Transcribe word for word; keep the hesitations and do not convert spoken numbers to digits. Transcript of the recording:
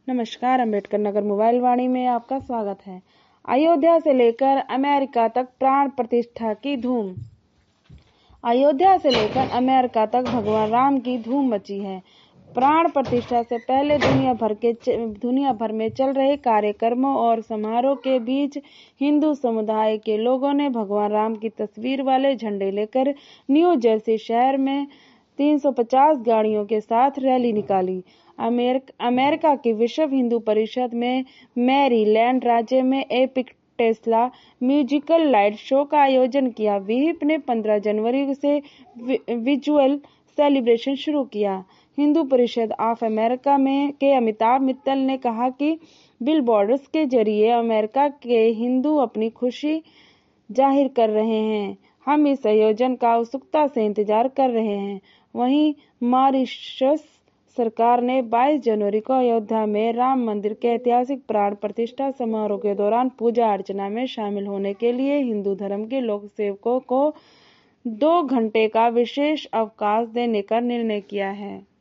नमस्कार, अंबेडकर नगर मोबाइल वाणी में आपका स्वागत है। अयोध्या से लेकर अमेरिका तक प्राण प्रतिष्ठा की धूम। अयोध्या से लेकर अमेरिका तक भगवान राम की धूम मची है। प्राण प्रतिष्ठा से पहले दुनिया भर के दुनिया भर में चल रहे कार्यक्रमों और समारोह के बीच हिंदू समुदाय के लोगों ने भगवान राम की तस्वीर वाले झंडे लेकर न्यू जर्सी शहर में तीन सौ पचास गाड़ियों के साथ रैली निकाली। अमेरिक, अमेरिका की विश्व हिंदू परिषद में मैरीलैंड राज्य में epic Tesla musical light show का आयोजन किया। विहिप ने पंद्रह जनवरी से विजुअल सेलिब्रेशन शुरू किया। हिंदू परिषद ऑफ अमेरिका में के अमिताभ मित्तल ने कहा कि बिलबोर्ड्स के जरिए अमेरिका के हिंदू अपनी खुशी जाहिर कर रहे हैं। हम इस आयोजन का उत्सुकता से इंतजार कर रहे हैं। वहीं मॉरिशस सरकार ने बाईस जनवरी को अयोध्या में राम मंदिर के ऐतिहासिक प्राण प्रतिष्ठा समारोह के दौरान पूजा अर्चना में शामिल होने के लिए हिंदू धर्म के लोक सेवकों को दो घंटे का विशेष अवकाश देने का निर्णय किया है।